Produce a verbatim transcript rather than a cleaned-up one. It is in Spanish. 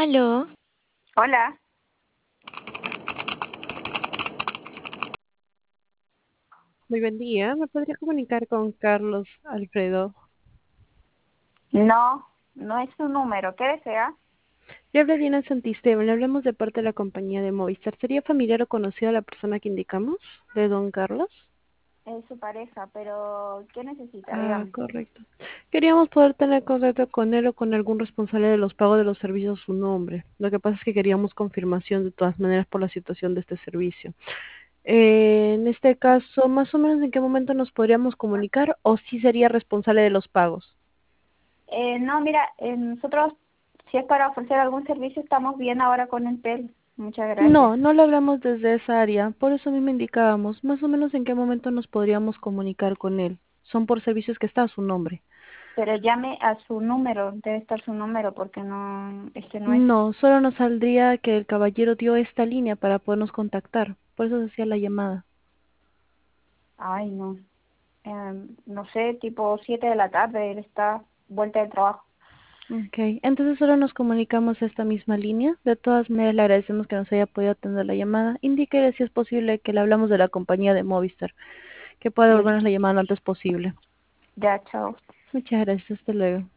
Aló, Hola, Muy buen día. ¿Me podría comunicar con Carlos Alfredo? no, no es su número. ¿Qué desea? Le habla Diana Santisteban. Le hablamos de parte de la compañía de Movistar. ¿Sería familiar o conocida la persona que indicamos? ¿De don Carlos? Es su pareja, pero ¿qué necesita? Ah, Dígame. correcto. Queríamos poder tener contacto con él o con algún responsable de los pagos de los servicios a su nombre. Lo que pasa es que queríamos confirmación de todas maneras por la situación de este servicio. Eh, en este caso, más o menos en qué momento nos podríamos comunicar o si sería responsable de los pagos. Eh, no, mira, eh, nosotros, si es para ofrecer algún servicio, estamos bien ahora con el P E L. Muchas gracias. No, no le hablamos desde esa área, por eso mismo indicábamos más o menos en qué momento nos podríamos comunicar con él. Son por servicios que está a su nombre. Pero llame a su número, debe estar su número, porque no, este no es. No, solo nos saldría que el caballero dio esta línea para podernos contactar, por eso se hacía la llamada. Ay, no. Eh, no sé, tipo siete de la tarde, él está vuelta del trabajo. Ok, entonces solo nos comunicamos a esta misma línea. De todas maneras, le agradecemos que nos haya podido atender la llamada. Indíquele si es posible que le hablamos de la compañía de Movistar, que pueda devolvernos Listo. la llamada lo antes posible. Ya, chao. Muchas gracias, hasta luego.